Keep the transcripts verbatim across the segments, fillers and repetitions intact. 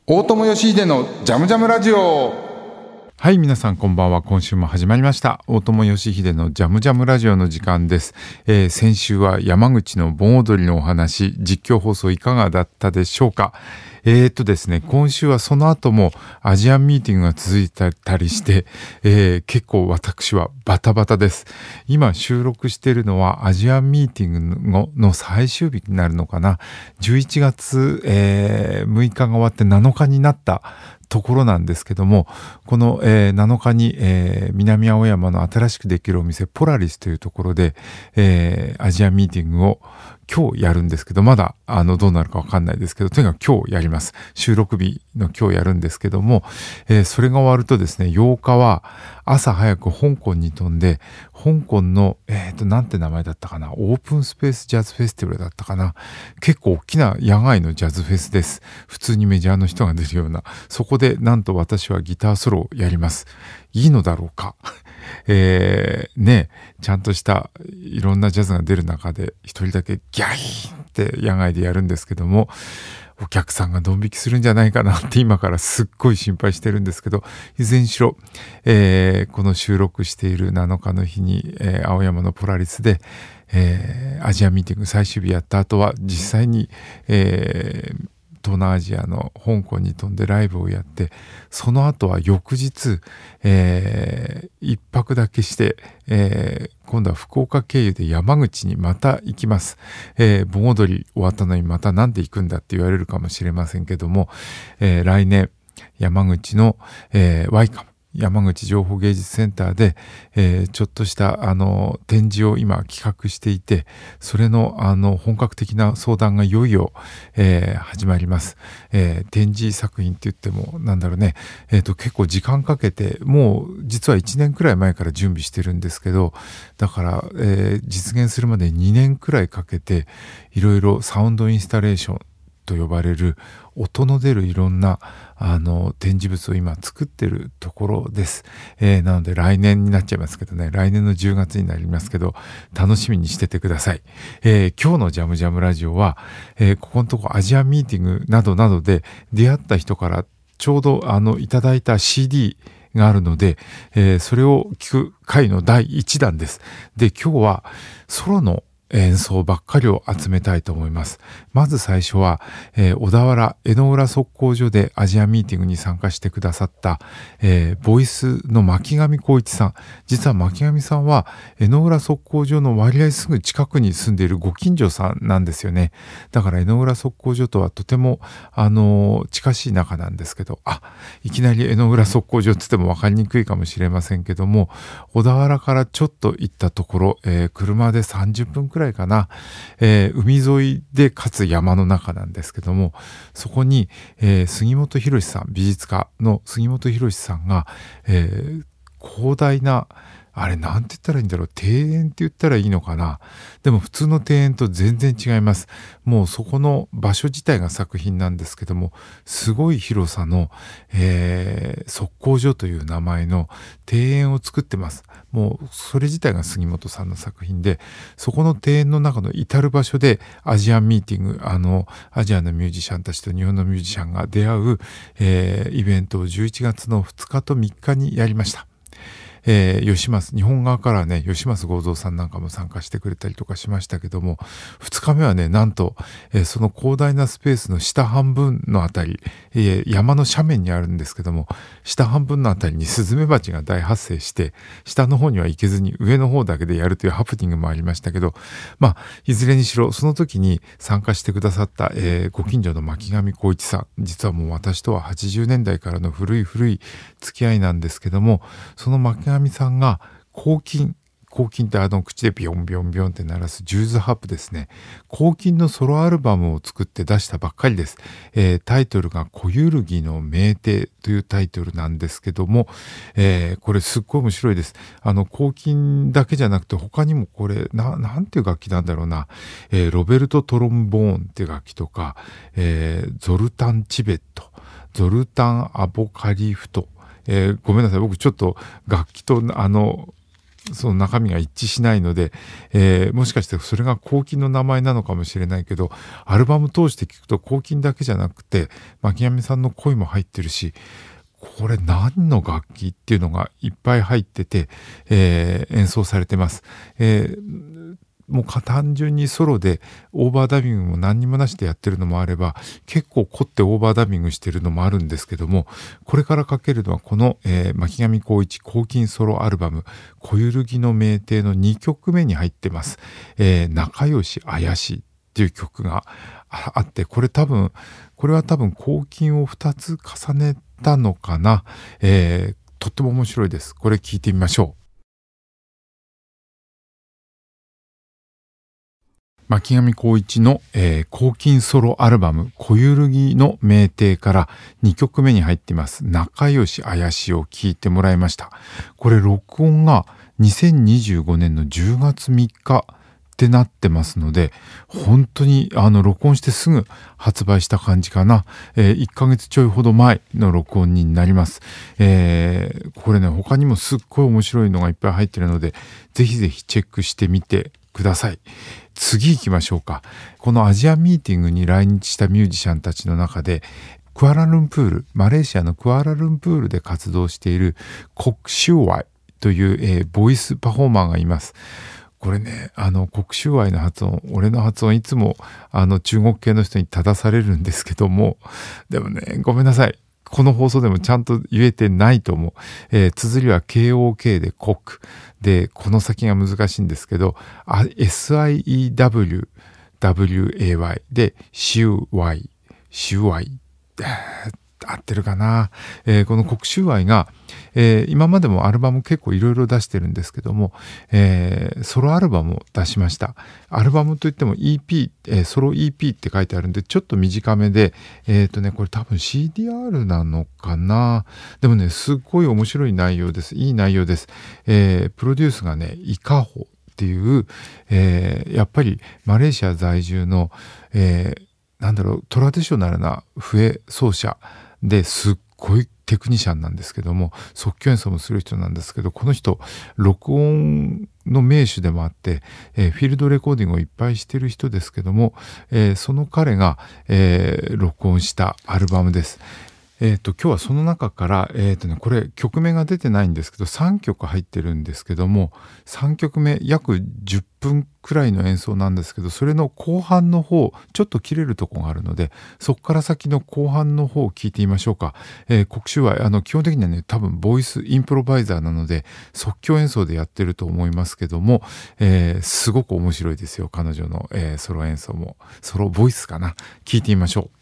大友義秀のジャムジャムラジオ。はい、皆さんこんばんは。今週も始まりました大友義秀のジャムジャムラジオの時間です。えー、先週は山口の盆踊りのお話、実況放送いかがだったでしょうか。えーとですね、今週はその後もアジアンミーティングが続いたりして、えー、結構私はバタバタです。今収録しているのはアジアンミーティング の, の最終日になるのかな。じゅういちがつ、えー、むいかが終わってなのかになったところなんですけども、この、えー、なのかに、えー、南青山の新しくできるお店ポラリスというところで、えー、アジアンミーティングを今日やるんですけど、まだあのどうなるかわかんないですけど、とにかく今日やります。収録日の今日やるんですけども、えー、それが終わるとですね、ようかは朝早く香港に飛んで、香港のえっとなんて名前だったかな、オープンスペースジャズフェスティバルだったかな。結構大きな野外のジャズフェスです。普通にメジャーの人が出るような。そこでなんと私はギターソロをやります。いいのだろうか。えー、ね、ちゃんとしたいろんなジャズが出る中で一人だけギャイーンって野外でやるんですけども、お客さんがドン引きするんじゃないかなって今からすっごい心配してるんですけど、いずれにしろ、えー、この収録しているなのかの日に、えー、青山のポラリスで、えー、アジアミーティング最終日やった後は実際に、えー東南アジアの香港に飛んでライブをやって、その後は翌日、えー、一泊だけして、えー、今度は福岡経由で山口にまた行きます。えー、盆踊り終わったのにまたなんで行くんだって言われるかもしれませんけども、えー、来年山口の、えー、ワイカム山口情報芸術センターで、えー、ちょっとしたあの展示を今企画していて、それのあの本格的な相談がいよいよ、えー、始まります。えー、展示作品って言ってもなんだろうね、えーと、結構時間かけて、もう実はいちねんくらい前から準備してるんですけど、だから、えー、実現するまでにねんくらいかけていろいろサウンドインスタレーションと呼ばれる音の出るいろんなあの展示物を今作ってるところです。えー、なので来年になっちゃいますけどね、来年のじゅうがつになりますけど、楽しみにしててください。えー、今日のジャムジャムラジオは、えー、ここのとこアジアンミーティングなどなどで出会った人からちょうどあのいただいた シーディー があるので、えー、それを聞く回のだいいちだんです。で、今日はソロの演奏ばっかりを集めたいと思います。まず最初は、えー、小田原江ノ浦測候所でアジアミーティングに参加してくださった、えー、ボイスの巻上光一さん。実は巻上さんは江ノ浦測候所の割合すぐ近くに住んでいるご近所さんなんですよね。だから江ノ浦測候所とはとても、あのー、近しい仲なんですけど、あ、いきなり江ノ浦測候所って言っても分かりにくいかもしれませんけども、小田原からちょっと行ったところ、えー、車でさんじゅっぷんくらいくらいかな、えー、海沿いでかつ山の中なんですけども、そこに、えー、杉本博さん、美術家の杉本博さんが、えー、広大なあれなんて言ったらいいんだろう、庭園って言ったらいいのかな。でも普通の庭園と全然違います。もうそこの場所自体が作品なんですけども、すごい広さの、えー、測候所という名前の庭園を作ってます。もうそれ自体が杉本さんの作品で、そこの庭園の中の至る場所でアジアンミーティング、あのアジアのミュージシャンたちと日本のミュージシャンが出会う、えー、イベントをじゅういちがつのふつかとみっかにやりました。えー、吉松、日本側からね、吉松剛三さんなんかも参加してくれたりとかしましたけども、ふつかめはね、なんと、えー、その広大なスペースの下半分のあたり、えー、山の斜面にあるんですけども、下半分のあたりにスズメバチが大発生して、下の方には行けずに上の方だけでやるというハプニングもありましたけど、まあ、いずれにしろ、その時に参加してくださった、えー、ご近所の巻上光一さん、実はもう私とははちじゅうねんだいからの古い古い付き合いなんですけども、その巻上さんが抗菌、抗菌ってあの口でビヨンビヨンビヨンって鳴らすジューズハープですね。抗菌のソロアルバムを作って出したばっかりです。えー、タイトルが小ゆるぎの名帝というタイトルなんですけども、えー、これすっごい面白いです。あの抗菌だけじゃなくて他にもこれな、なんていう楽器なんだろうな、えー、ロベルトトロンボーンっていう楽器とか、えー、ゾルタンチベット、ゾルタンアボカリフト、えー、ごめんなさい、僕ちょっと楽器とあのその中身が一致しないので、えー、もしかしてそれがコウキンの名前なのかもしれないけど、アルバム通して聞くとコウキンだけじゃなくて巻上さんの声も入ってるし、これ何の楽器っていうのがいっぱい入ってて、えー、演奏されてます。えーもう単純にソロでオーバーダビングも何にもなしでやってるのもあれば、結構凝ってオーバーダビングしてるのもあるんですけども、これからかけるのはこの、えー、巻上光一コウキンソロアルバム小ゆるぎの名帝のにきょくめに入ってます。えー、仲良し怪しいっていう曲があって、これ多分これは多分コウキンをふたつ重ねたのかな。えー、とっても面白いです。これ聞いてみましょう。巻上光一の、えー、コウキンソロアルバム小ゆるぎの名帝からにきょくめに入っています仲良し怪しを聞いてもらいました。これ録音がにせんにじゅうごねんのじゅうがつみっかってなってますので、本当にあの録音してすぐ発売した感じかな。えー、いっかげつちょいほど前の録音になります。えー、これね、他にもすっごい面白いのがいっぱい入ってるので、ぜひぜひチェックしてみてください。次行きましょうか。このアジアミーティングに来日したミュージシャンたちの中で、クアラルンプール、マレーシアのクアラルンプールで活動しているコクシュワイという、えー、ボイスパフォーマーがいます。これね、あのコクシュワイの発音、俺の発音いつもあの中国系の人に正されるんですけども、でもね、ごめんなさい。この放送でもちゃんと言えてないと思う。えー、綴りは ケーオーケー でコクで、この先が難しいんですけど、エスアイイーダブリューダブリューエーワイ でシュワイ、シュワイ、合ってるかな。えー、このコクシュワイが、えー、今までもアルバム結構いろいろ出してるんですけども、えー、ソロアルバムを出しました。アルバムといっても イーピー、えー、ソロ イーピー って書いてあるんでちょっと短めで、えっとねこれ多分 シーディーアール なのかな。でもねすっごい面白い内容です。いい内容です。えー、プロデュースがねイカホっていう、えー、やっぱりマレーシア在住の、えー、なんだろうトラディショナルな笛奏者ですっごいテクニシャンなんですけども、即興演奏もする人なんですけど、この人録音の名手でもあって、えー、フィールドレコーディングをいっぱいしてる人ですけども、えー、その彼が、えー、録音したアルバムです。えー、と今日はその中から、えーとね、これ曲名が出てないんですけどさんきょく入ってるんですけども、さんきょくめ約じゅっぷんくらいの演奏なんですけど、それの後半の方ちょっと切れるとこがあるので、そこから先の後半の方を聞いてみましょうか。えー、コクシュワイあの基本的にはね多分ボイスインプロバイザーなので即興演奏でやってると思いますけども、えー、すごく面白いですよ彼女の、えー、ソロ演奏もソロボイスかな。聞いてみましょう。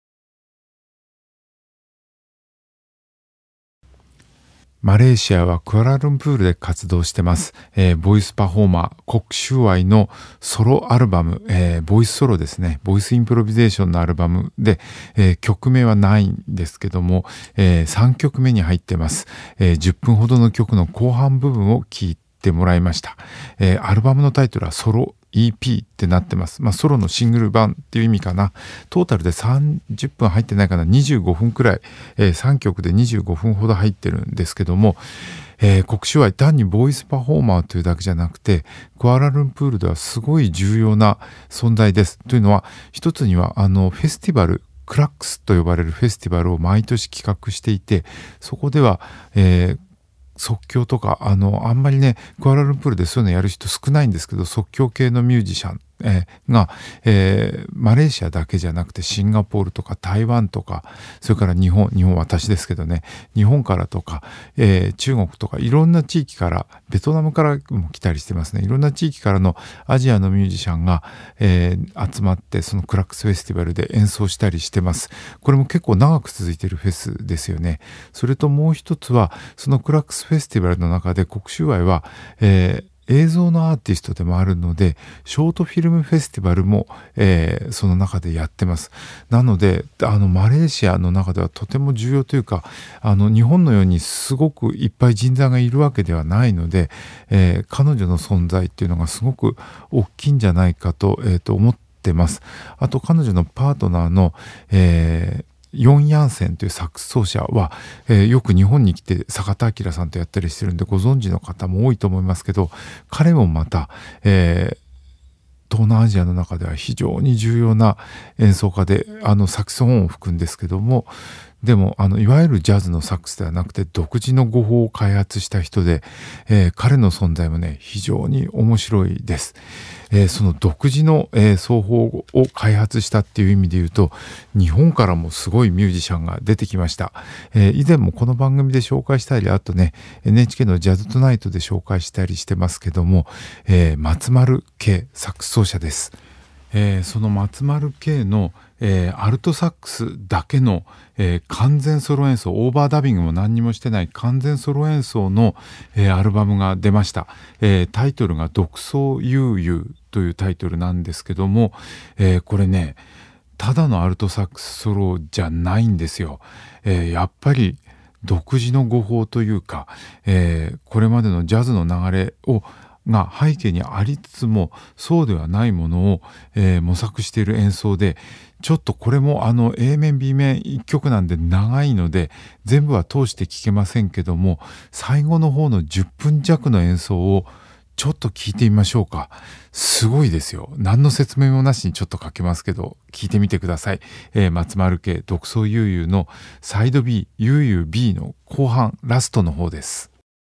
マレーシアはクアラルンプールで活動してます。えー、ボイスパフォーマー、コクシュワイのソロアルバム、えー、ボイスソロですね。ボイスインプロビゼーションのアルバムで、えー、曲名はないんですけども、えー、さんきょくめに入ってます。えー、じゅっぷんほどの曲の後半部分を聞いてもらいました。えー、アルバムのタイトルはソロイーピー ってなってます。まあソロのシングル版っていう意味かな。トータルでさんじゅっぷん入ってないかな。にじゅうごふんくらい、えー、さんきょくでにじゅうごふんほど入ってるんですけども、えー、コクシュワイ単にボイスパフォーマーというだけじゃなくてクアラルンプールではすごい重要な存在です。というのは一つにはあのフェスティバルクラックスと呼ばれるフェスティバルを毎年企画していて、そこでは、えー即興とかあのあんまりねクアラルンプールでそういうのやる人少ないんですけど、即興系のミュージシャン、えー、が、えー、マレーシアだけじゃなくてシンガポールとか台湾とか、それから日本日本私ですけどね、日本からとか、えー、中国とかいろんな地域から、ベトナムからも来たりしてますね。いろんな地域からのアジアのミュージシャンが、えー、集まってそのクラックスフェスティバルで演奏したりしてます。これも結構長く続いているフェスですよね。それともう一つはそのクラックスフェスティバルの中でコクシュワイは、えー映像のアーティストでもあるのでショートフィルムフェスティバルも、えー、その中でやってます。なのであのマレーシアの中ではとても重要というか、あの日本のようにすごくいっぱい人材がいるわけではないので、えー、彼女の存在っていうのがすごく大きいんじゃないかと、えー、と思ってます。あと彼女のパートナーの、えーヨン・ヤンセンというサックス奏者は、えーよく日本に来て坂田明さんとやったりしてるんでご存知の方も多いと思いますけど、彼もまた、えー東南アジアの中では非常に重要な演奏家で、あのサクソフォンを吹くんですけども、でもあのいわゆるジャズのサックスではなくて独自の語法を開発した人で、えー彼の存在もね非常に面白いです。えーその独自の、えー奏法を開発したっていう意味で言うと、日本からもすごいミュージシャンが出てきました。えー以前もこの番組で紹介したり、あとね エヌエイチケー のジャズトゥナイトで紹介したりしてますけども、えー松丸慶サックス奏者です。えーその松丸慶の、えーアルトサックスだけの、えー完全ソロ演奏、オーバーダビングも何にもしてない完全ソロ演奏の、えーアルバムが出ました。えータイトルが独奏悠々というタイトルなんですけども、えーこれねただのアルトサックスソロじゃないんですよ。えーやっぱり独自の語法というか、えーこれまでのジャズの流れをが背景にありつつもそうではないものを、えー模索している演奏で、ちょっとこれもあの A 面 B 面いっきょくなんで長いので全部は通して聴けませんけども、最後の方のじゅっぷん弱の演奏をちょっと聞いてみましょうか。すごいですよ。何の説明もなしにちょっとかけますけど聞いてみてください。えー松丸慶独奏悠々のサイド B 悠々 B の後半ラストの方です。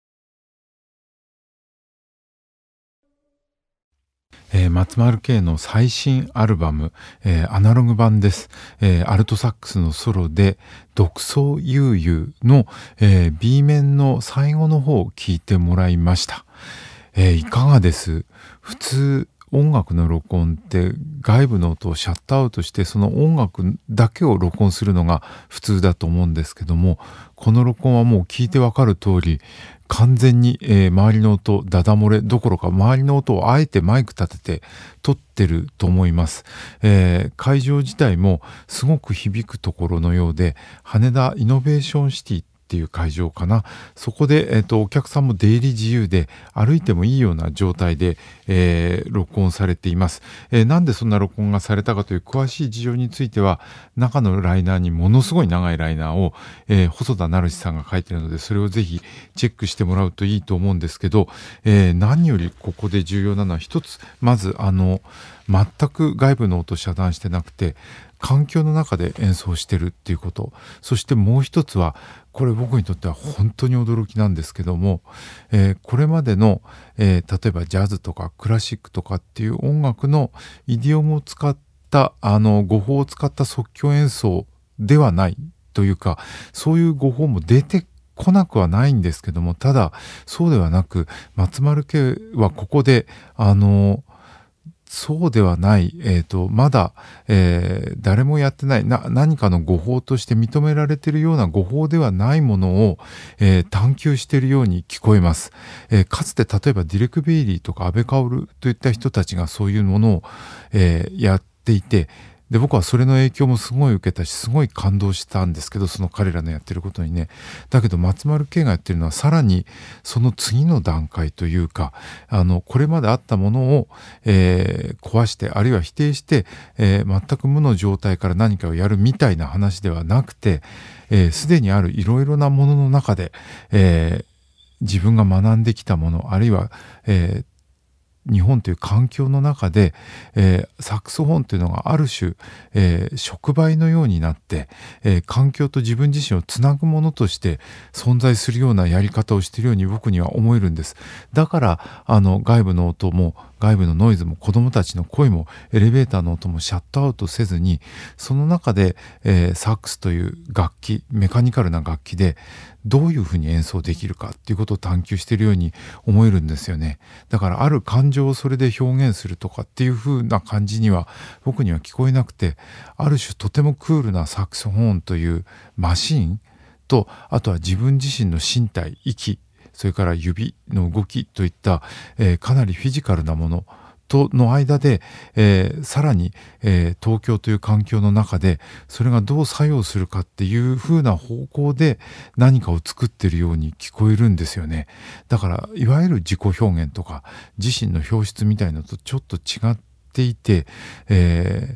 えー松丸慶の最新アルバム、えーアナログ版です。えーアルトサックスのソロで独奏悠々の、えー B 面の最後の方を聞いてもらいました。えーいかがです？普通音楽の録音って外部の音をシャットアウトしてその音楽だけを録音するのが普通だと思うんですけども、この録音はもう聞いてわかる通り完全に、えー周りの音ダダ漏れどころか周りの音をあえてマイク立てて撮ってると思います。えー会場自体もすごく響くところのようで、羽田イノベーションシティっていう会場かな。そこで、えっと、お客さんも出入り自由で歩いてもいいような状態で、えー録音されています。えーなんでそんな録音がされたかという詳しい事情については、中のライナーにものすごい長いライナーを、えー細田成志さんが書いているので、それをぜひチェックしてもらうといいと思うんですけど、えー何よりここで重要なのは一つ、まずあの全く外部の音を遮断してなくて環境の中で演奏してるっていうこと。そしてもう一つは、これ僕にとっては本当に驚きなんですけども、えーこれまでの、えー例えばジャズとかクラシックとかっていう音楽のイディオムを使ったあの語法を使った即興演奏ではないというか、そういう語法も出てこなくはないんですけども、ただそうではなく松丸家はここであのそうではない、えーと、まだ、えー誰もやってないな、何かの語法として認められているような語法ではないものを、えー探求しているように聞こえます。えーかつて例えばディレク・ベイリーとか安倍薫といった人たちがそういうものを、えーやっていて、で僕はそれの影響もすごい受けたし、すごい感動したんですけど、その彼らのやってることにね。だけど松丸慶がやってるのはさらにその次の段階というか、あのこれまであったものを、えー壊してあるいは否定して、えー全く無の状態から何かをやるみたいな話ではなくて、えーすでにあるいろいろなものの中で、えー自分が学んできたもの、あるいは、えー日本という環境の中で、えーサクソフォンというのがある種、えー触媒のようになって、えー環境と自分自身をつなぐものとして存在するようなやり方をしているように僕には思えるんです。だからあの外部の音も外部のノイズも子どもたちの声もエレベーターの音もシャットアウトせずに、その中で、えーサックスという楽器、メカニカルな楽器でどういうふうに演奏できるかっていうことを探求しているように思えるんですよね。だからある感情をそれで表現するとかっていうふうな感じには僕には聞こえなくて、ある種とてもクールなサクソフォンというマシーンと、あとは自分自身の身体、息、それから指の動きといった、えーかなりフィジカルなものとの間で、えーさらに、えー東京という環境の中でそれがどう作用するかっていう風な方向で何かを作っているように聞こえるんですよね。だからいわゆる自己表現とか自身の表出みたいなのとちょっと違っていて、えー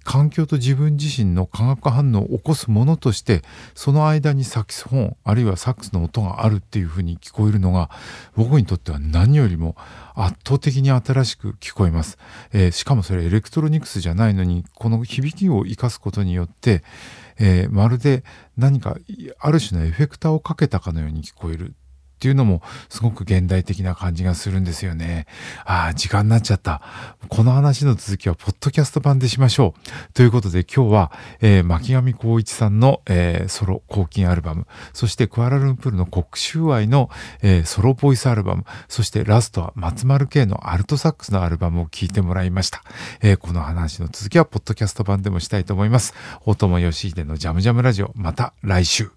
環境と自分自身の化学反応を起こすものとして、その間にサキソフォンあるいはサックスの音があるっていうふうに聞こえるのが、僕にとっては何よりも圧倒的に新しく聞こえます。えー、しかもそれエレクトロニクスじゃないのに、この響きを生かすことによって、えー、まるで何かある種のエフェクターをかけたかのように聞こえるっていうのもすごく現代的な感じがするんですよね。ああ、時間になっちゃった。この話の続きはポッドキャスト版でしましょう。ということで今日は、えー、巻上光一さんの、えー、ソロ抗菌アルバム、そしてクアラルンプールの黒州愛の、えー、ソロボイスアルバム、そしてラストは松丸圭のアルトサックスのアルバムを聴いてもらいました。えー、この話の続きはポッドキャスト版でもしたいと思います。大友義秀のジャムジャムラジオ、また来週。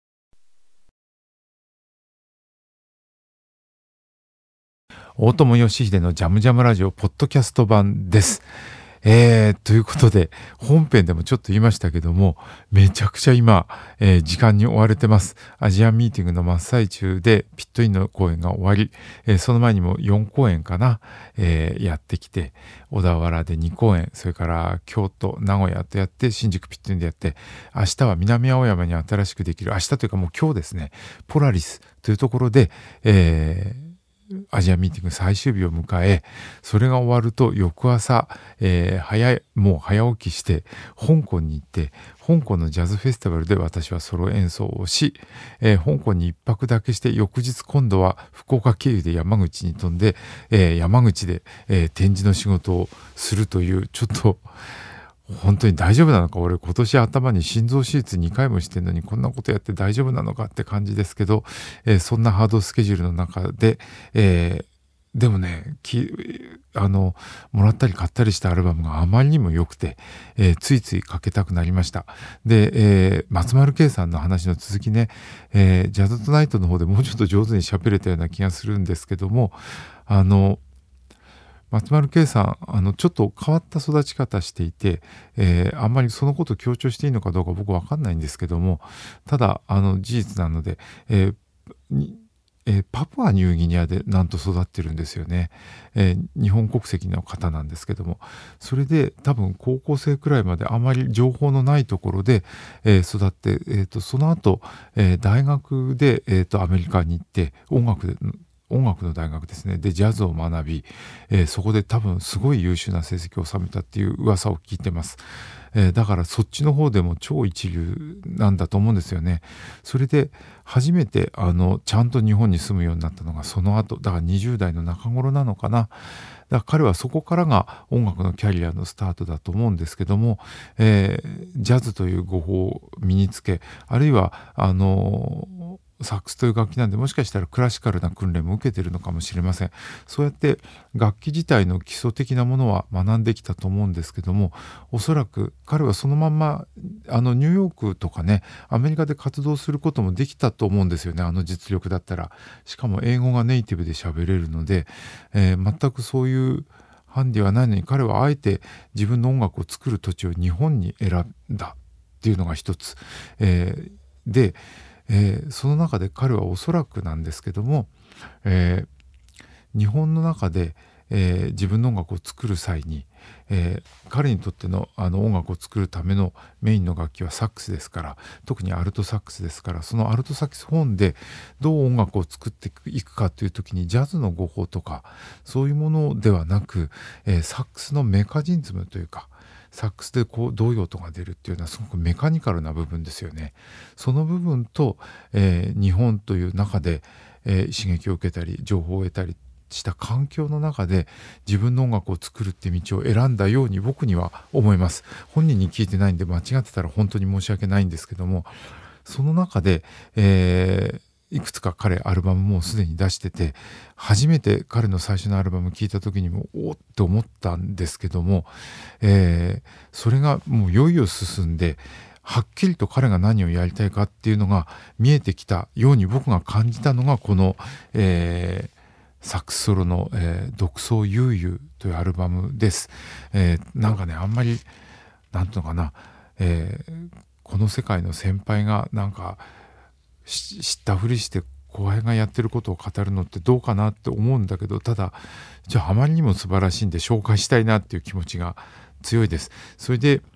大友義秀のジャムジャムラジオポッドキャスト版です。えー、ということで本編でもちょっと言いましたけども、めちゃくちゃ今、えー、時間に追われてます。アジアンミーティングの真っ最中でピットインの公演が終わり、えー、その前にもよん公演かな、えー、やってきて、小田原でに公演、それから京都名古屋とやって、新宿ピットインでやって、明日は南青山に新しくできる、明日というかもう今日ですね、ポラリスというところで、えーアジアミーティング最終日を迎え、それが終わると翌朝、えー、早いもう早起きして香港に行って、香港のジャズフェスティバルで私はソロ演奏をし、えー、香港に一泊だけして、翌日今度は福岡経由で山口に飛んで、えー、山口で、えー、展示の仕事をするという、ちょっと本当に大丈夫なのか、俺今年頭に心臓手術にかいもしてんのにこんなことやって大丈夫なのかって感じですけど、えー、そんなハードスケジュールの中で、えー、でもねきあのもらったり買ったりしたアルバムがあまりにも良くて、えー、ついついかけたくなりました。で、えー、松丸圭さんの話の続きね、えー、ジャズトナイトの方でもうちょっと上手に喋れたような気がするんですけども、あの松丸圭さん、あのちょっと変わった育ち方していて、えー、あんまりそのことを強調していいのかどうか僕わかんないんですけども、ただあの事実なので、えーにえー、パプアニューギニアでなんと育ってるんですよね、えー、日本国籍の方なんですけども、それで多分高校生くらいまであまり情報のないところで、えー、育って、えー、とその後、えー、大学で、えー、とアメリカに行って音楽で音楽の大学ですね。で、ジャズを学び、えー、そこで多分すごい優秀な成績を収めたっていう噂を聞いてます。えー、だからそっちの方でも超一流なんだと思うんですよね。それで初めてあのちゃんと日本に住むようになったのがその後、だからにじゅう代の中頃なのかな。だから彼はそこからが音楽のキャリアのスタートだと思うんですけども、えー、ジャズという語法を身につけ、あるいはあのーサックスという楽器なんで、もしかしたらクラシカルな訓練も受けているのかもしれません。そうやって楽器自体の基礎的なものは学んできたと思うんですけども、おそらく彼はそのまんまあのニューヨークとかね、アメリカで活動することもできたと思うんですよね、あの実力だったら。しかも英語がネイティブで喋れるので、えー、全くそういうハンディはないのに、彼はあえて自分の音楽を作る土地を日本に選んだっていうのが一つ、えー、でえー、その中で彼はおそらくなんですけども、えー、日本の中で、えー、自分の音楽を作る際に、えー、彼にとっての、あの音楽を作るためのメインの楽器はサックスですから、特にアルトサックスですから、そのアルトサクスフォンでどう音楽を作っていくかという時にジャズの語法とかそういうものではなく、えー、サックスのメカジンズムというか、サックスでこうどういう音が出るっていうのはすごくメカニカルな部分ですよね。その部分と、えー、日本という中で、えー、刺激を受けたり情報を得たりした環境の中で自分の音楽を作るって道を選んだように僕には思います。本人に聞いてないんで間違ってたら本当に申し訳ないんですけども、その中で、えーいくつか彼アルバムもうすでに出してて、初めて彼の最初のアルバム聞いた時にもおっって思ったんですけども、えー、それがもういよいよ進んではっきりと彼が何をやりたいかっていうのが見えてきたように僕が感じたのがこの、えー、サックスソロの、えー、独奏悠々というアルバムです。えー、なんかね、あんまりなんていうのかな、えー、この世界の先輩がなんか知ったふりして後輩がやってることを語るのってどうかなって思うんだけど、ただじゃああまりにも素晴らしいんで紹介したいなっていう気持ちが強いです。それで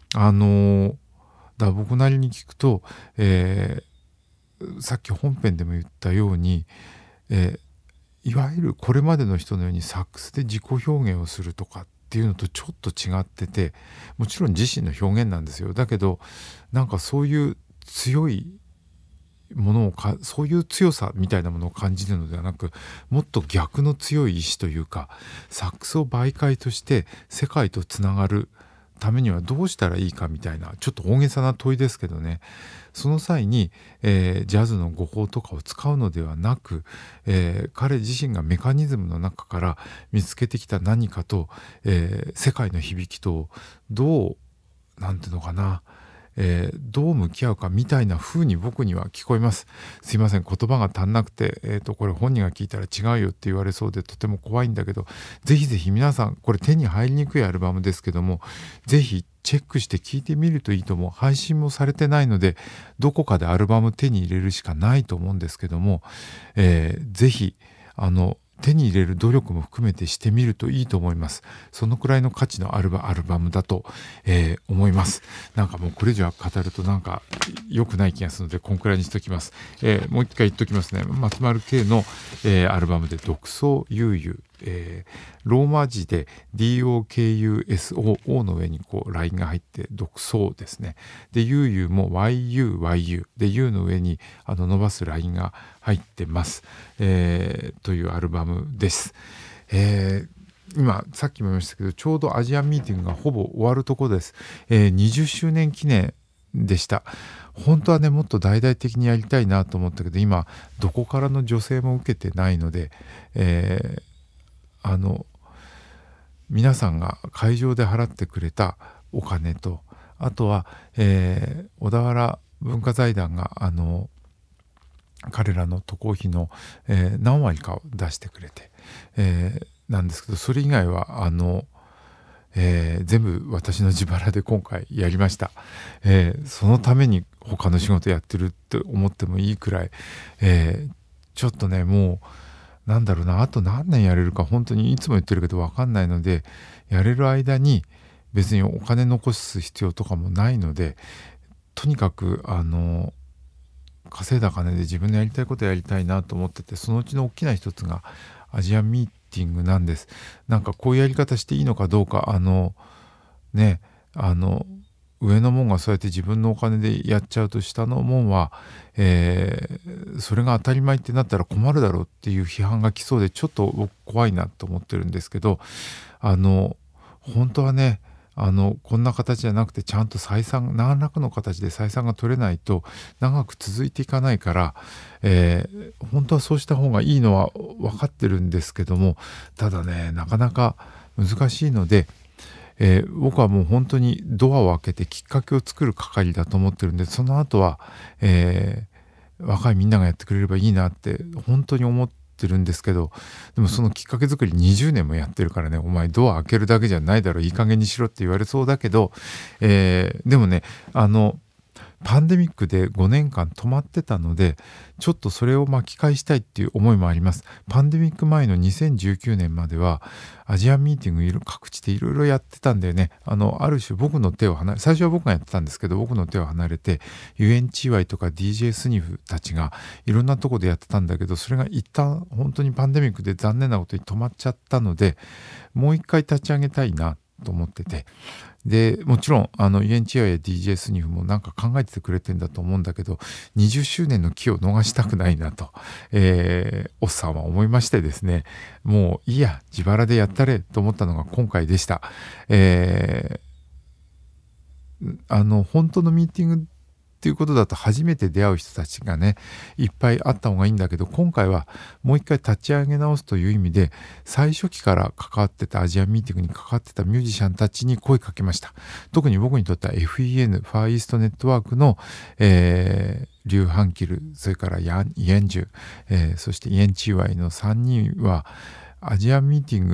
あのだ僕なりに聞くと、えーさっき本編でも言ったように、えーいわゆるこれまでの人のようにサックスで自己表現をするとかっていうのとちょっと違ってて、もちろん自身の表現なんですよ。だけどなんかそういう強いものをかそういう強さみたいなものを感じるのではなく、もっと逆の強い意志というか、サックスを媒介として世界とつながるためにはどうしたらいいかみたいな、ちょっと大げさな問いですけどね、その際に、えージャズの語法とかを使うのではなく、えー彼自身がメカニズムの中から見つけてきた何かと、えー世界の響きとどうなんていうのかな、えーどう向き合うかみたいな風に僕には聞こえます。すいません、言葉が足んなくて、えーと、これ本人が聞いたら違うよって言われそうでとても怖いんだけど、ぜひぜひ皆さん、これ手に入りにくいアルバムですけども、ぜひチェックして聞いてみるといいと思う。配信もされてないので、どこかでアルバム手に入れるしかないと思うんですけども、えーぜひ、あの、手に入れる努力も含めてしてみるといいと思います。そのくらいの価値のあるアルバムだと、えー思います。なんかもうこれ以上語るとなんか良くない気がするので、こんくらいにしときます。えーもう一回言っときますね。松丸圭の、えーアルバムで独創悠々、えーローマ字で ディーオーケーユーエスオー O の上にこうラインが入って独創ですね。で、悠々も ワイユーワイユー で U の上にあの伸ばすラインが入ってます。えーというアルバムです。えー今さっきも言いましたけど、ちょうどアジアンミーティングがほぼ終わるところです。えーにじゅっしゅうねん記念でした。本当はね、もっと大々的にやりたいなと思ったけど、今どこからの助成も受けてないので、えーあの皆さんが会場で払ってくれたお金と、あとは、えー小田原文化財団があの彼らの渡航費の、えー何割かを出してくれて、えーなんですけど、それ以外はあの、えー全部私の自腹で今回やりました。えーそのために他の仕事やってるって思ってもいいくらい、えーちょっとね、もうなんだろうな、あと何年やれるか本当にいつも言ってるけど分かんないので、やれる間に別にお金残す必要とかもないので、とにかくあの稼いだ金で自分のやりたいことやりたいなと思ってて、そのうちの大きな一つがアジアンミーティングなんです。なんかこういうやり方していいのかどうか、あのね、あの上の門がそうやって自分のお金でやっちゃうと、下の門は、えーそれが当たり前ってなったら困るだろうっていう批判が来そうで、ちょっと僕怖いなと思ってるんですけど、あの本当はね、あのこんな形じゃなくて、ちゃんと採算、何らかの形で採算が取れないと長く続いていかないから、えー本当はそうした方がいいのは分かってるんですけども、ただね、なかなか難しいので、えー僕はもう本当にドアを開けてきっかけを作る係だと思ってるんで、その後は、えー若いみんながやってくれればいいなって本当に思ってるんですけど、でもそのきっかけ作りにじゅうねんもやってるからね、お前ドア開けるだけじゃないだろ、いい加減にしろって言われそうだけど、えーでもね、あのパンデミックでごねんかん止まってたので、ちょっとそれを巻き返したいっていう思いもあります。パンデミック前のにせんじゅうきゅうねんまではアジアンミーティングいろ各地でいろいろやってたんだよね。あのある種僕の手を離れ、最初は僕がやってたんですけど、僕の手を離れて ユーエヌチーワイ とか ディージェー スニフたちがいろんなとこでやってたんだけど、それが一旦本当にパンデミックで残念なことに止まっちゃったので、もう一回立ち上げたいなと思ってて、でもちろんあの ユーエヌチーアイ や ディージェー スニフもなんか考えててくれてんだと思うんだけど、にじゅっしゅうねんの機を逃したくないなと、えーおっさんは思いましてですね、もういいや自腹でやったれと思ったのが今回でした。えーあの本当のミーティングっていうことだと初めて出会う人たちがねいっぱいあった方がいいんだけど、今回はもう一回立ち上げ直すという意味で、最初期から関わってたアジアンミーティングに関わってたミュージシャンたちに声かけました。特に僕にとっては エフイーエヌ ファーイーストネットワークの、えーリュウ・ハンキル、それからヤン・イエンジュ、えーそして イーエヌチーワイ のさんにんはアジアンミーティング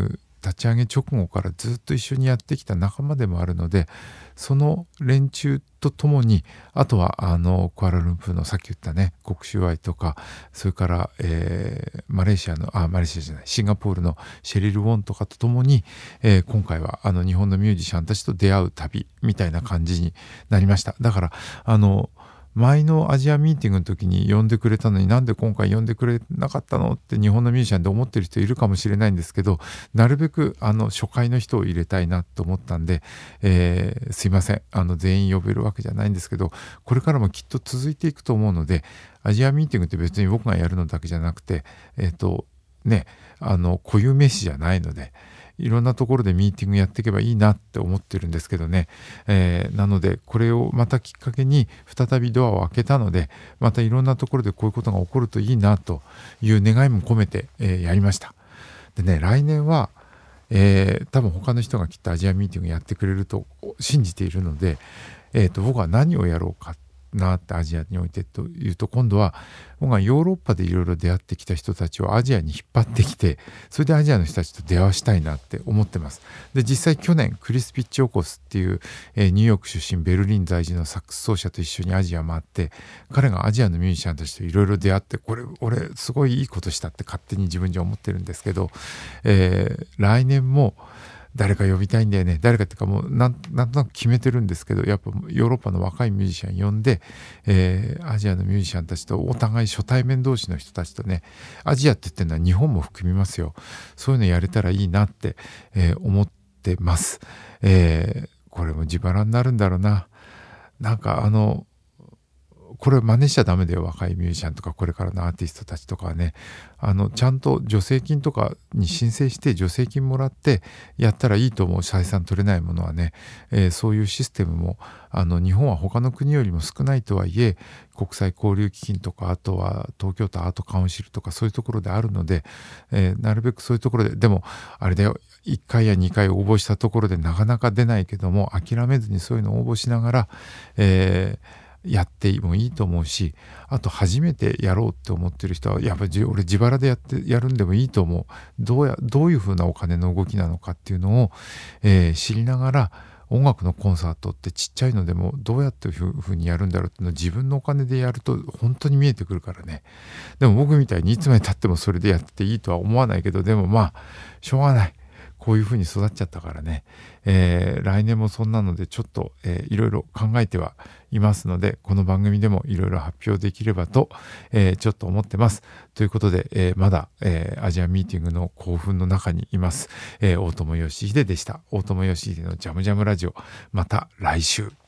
立ち上げ直後からずっと一緒にやってきた仲間でもあるので、その連中とともに、あとはあのクアラルンプーのさっき言ったね国集愛とか、それから、えー、マレーシアのあマレーシアじゃないシンガポールのシェリル・ウォンとかとともに、えー、今回はあの日本のミュージシャンたちと出会う旅みたいな感じになりました。だからあの前のアジアミーティングの時に呼んでくれたのになんで今回呼んでくれなかったのって日本のミュージシャンで思ってる人いるかもしれないんですけど、なるべくあの初回の人を入れたいなと思ったんで、えー、すいません、あの全員呼べるわけじゃないんですけど、これからもきっと続いていくと思うので、アジアミーティングって別に僕がやるのだけじゃなくて、えっとね、あの固有名詞じゃないので、いろんなところでミーティングやっていけばいいなって思ってるんですけどね、えー、なのでこれをまたきっかけに再びドアを開けたので、またいろんなところでこういうことが起こるといいなという願いも込めて、えー、やりました。でね、来年は、えー、多分他の人がきっとアジアミーティングやってくれると信じているので、えー、と僕は何をやろうかなってアジアにおいてというと、今度は僕がヨーロッパでいろいろ出会ってきた人たちをアジアに引っ張ってきて、それでアジアの人たちと出会わしたいなって思ってます。で実際去年クリス・ピッチオコスっていう、えー、ニューヨーク出身ベルリン在住のサックス奏者と一緒にアジア回って、彼がアジアのミュージシャンたちといろいろ出会って、これ俺すごいいいことしたって勝手に自分じゃ思ってるんですけど、えー、来年も誰か呼びたいんだよね。誰かっていうかもうなんなんとなく決めてるんですけど、やっぱヨーロッパの若いミュージシャン呼んで、えー、アジアのミュージシャンたちとお互い初対面同士の人たちとね、アジアって言ってるのは日本も含みますよ。そういうのやれたらいいなって、えー、思ってます。えー、これも自腹になるんだろうな。なんかあのこれ真似しちゃダメだよ、若いミュージシャンとかこれからのアーティストたちとかはね、あのちゃんと助成金とかに申請して助成金もらってやったらいいと思う。採算取れないものはね、えー、そういうシステムもあの日本は他の国よりも少ないとはいえ、国際交流基金とか、あとは東京都アートカウンシルとかそういうところであるので、えー、なるべくそういうところで、でもあれだよ、いっかいやにかい応募したところでなかなか出ないけども、諦めずにそういうのを応募しながら、えーやってもいいと思うし、あと初めてやろうって思ってる人はやっぱり俺自腹でやってやるんでもいいと思う。どうやどういうふうなお金の動きなのかっていうのを、えー、知りながら、音楽のコンサートってちっちゃいのでもどうやっていうふうにやるんだろうっていうのを自分のお金でやると本当に見えてくるからね。でも僕みたいにいつまで経ってもそれでやっていいとは思わないけど、でもまあしょうがない。こういう風に育っちゃったからね、えー、来年もそんなのでちょっと、えー、いろいろ考えてはいますので、この番組でもいろいろ発表できればと、えー、ちょっと思ってます。ということで、えー、まだ、えー、アジアミーティングの興奮の中にいます。えー、大友義秀でした。大友義秀のジャムジャムラジオ、また来週。